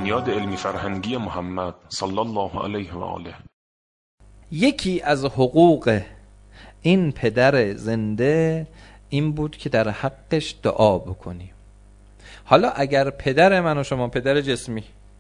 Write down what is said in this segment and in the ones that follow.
بنیاد علمی فرهنگی محمد صلی الله علیه و آله. یکی از حقوق این پدر زنده این بود که در حقش دعا بکنیم. حالا اگر پدر من و شما، پدر جسمی،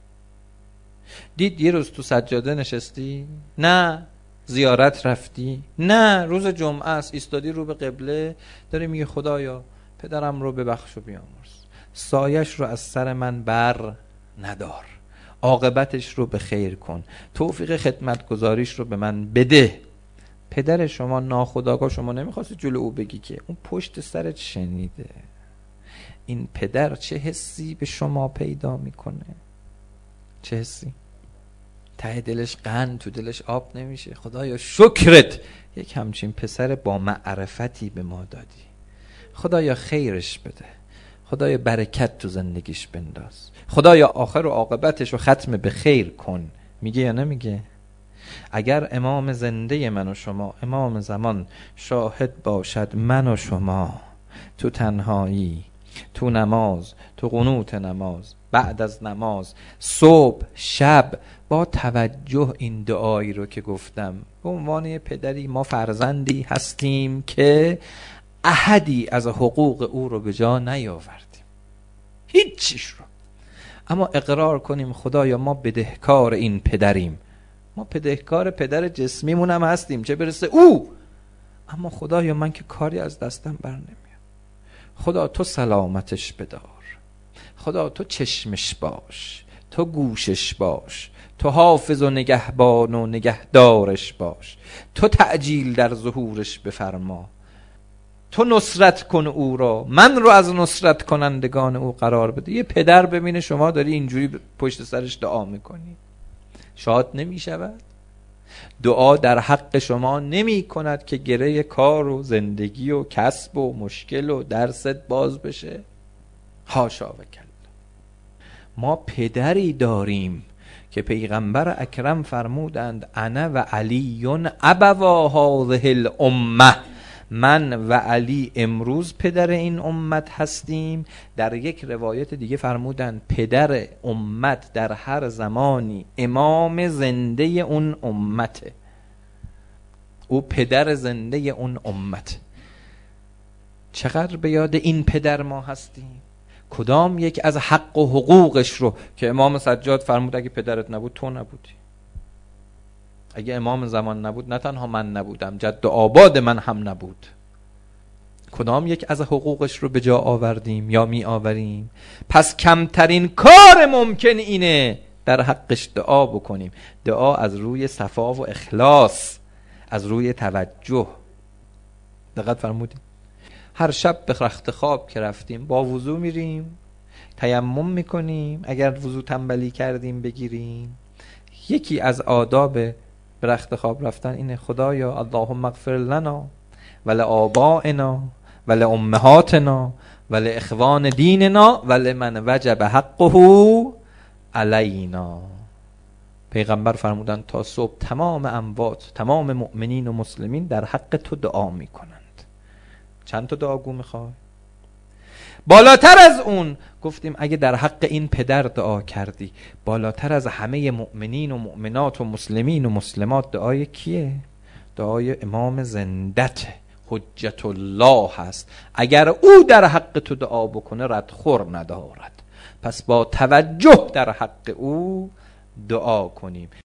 دید یه روز تو سجاده نشستی، نه زیارت رفتی، نه روز جمعه است ایستادی رو به قبله، داری میگه خدایا پدرم رو ببخش و بیامرز، سایش رو از سر من بر ندار، عاقبتش رو به خیر کن، توفیق خدمتگزاریش رو به من بده. پدر شما ناخودآگاه، شما نمیخواستی جلو او بگی که اون پشت سرت شنیده. این پدر چه حسی به شما پیدا میکنه؟ چه حسی؟ ته دلش قند، تو دلش آب نمیشه. خدایا شکرت یک همچین پسر با معرفتی به ما دادی، خدایا خیرش بده، خدایا برکت تو زندگیش بنداز، خدایا آخر و عاقبتش رو ختم به خیر کن. میگه یا نمیگه؟ اگر امام زنده من و شما، امام زمان، شاهد باشد من و شما تو تنهایی، تو نماز، تو قنوت نماز، بعد از نماز، صبح، شب، با توجه این دعایی رو که گفتم، به عنوان یه پدری ما فرزندی هستیم که احدی از حقوق او رو به جا نیاوردیم، هیچیش رو، اما اقرار کنیم خدایا ما بدهکار این پدریم، ما بدهکار پدر جسمیمون هم هستیم، چه برسه او، اما خدایا من که کاری از دستم بر نمیاد. خدا تو سلامتش بدار، خدا تو چشمش باش، تو گوشش باش، تو حافظ و نگهبان و نگهدارش باش، تو تعجیل در ظهورش بفرما، تو نصرت کن او را، من رو از نصرت کنندگان او قرار بده. یه پدر ببینه شما داری اینجوری پشت سرش دعا میکنی، شاد نمی شود؟ دعا در حق شما نمی کند که گره کار و زندگی و کسب و مشکل و درست باز بشه؟ حاشا و کلا. ما پدری داریم که پیغمبر اکرم فرمودند انا و علی ابوا هذه الامه، من و علی امروز پدر این امت هستیم. در یک روایت دیگه فرمودند پدر امت در هر زمانی امام زنده اون امته، او پدر زنده اون امت. چقدر به یاد این پدر ما هستیم؟ کدام یک از حق و حقوقش رو که امام سجاد فرمود اگه پدرت نبود تو نبودی، اگه امام زمان نبود نه تنها من نبودم، جد و آباد من هم نبود. کدام یک از حقوقش رو به جا آوردیم یا می آوریم؟ پس کمترین کار ممکن اینه در حقش دعا بکنیم. دعا از روی صفا و اخلاص، از روی توجه. دقت فرمودیم؟ هر شب به رخت خواب که رفتیم با وضو میریم، تیمم میکنیم، اگر وضو تنبلی کردیم بگیریم. یکی از آداب به رخت خواب رفتن اینه خدایا اللهم اغفر لنا ولآبائنا ولامهاتنا ولاخوان دیننا ولمن وجب حقه علینا. پیغمبر فرمودند تا صبح تمام اموات، تمام مؤمنین و مسلمین در حق تو دعا میکنند. چند تا دعاگو میخوای؟ بالاتر از اون گفتیم اگه در حق این پدر دعا کردی، بالاتر از همه مؤمنین و مؤمنات و مسلمین و مسلمات دعای کیه؟ دعای امام زندت حجت الله هست. اگر او در حق تو دعا بکنه ردخور ندارد، پس با توجه در حق او دعا کنیم.